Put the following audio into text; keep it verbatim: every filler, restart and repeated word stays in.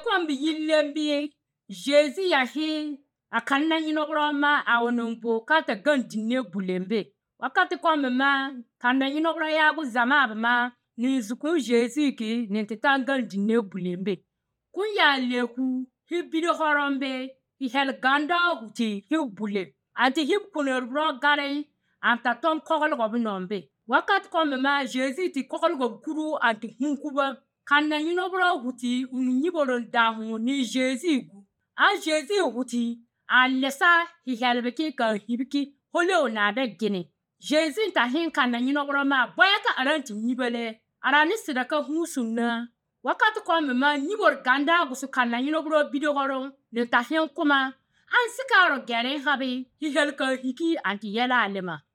kom bi yillembi Jésus ya hi akanna yinogro ma awonumbo kata gandine bulembe wakati kom ma kanna yinogro ya bu zama ma ni zuku Jésus ki ni titan gandine bulembe kun ya leku hibide horombe hi hel ganda huti hi bule anti hib kunor bro gare anta tom kogol go binombe wakati kom ma Jésus ti kogol go kuru anti hunkuba kanna yinogro huti un nyiboron dahu ni Jésus gu a Jésus huti a lesa hi helbeki ka hibiki holo na da gine Jésus ta hin kanna yinogro ma boya ka aranti nyibele arani sidaka husunna wakati kom ma nyibor ganda gusu kanna yinogro bidogoro le ta hin kuma an sikaro gere habi hi helka hiki anti yela alema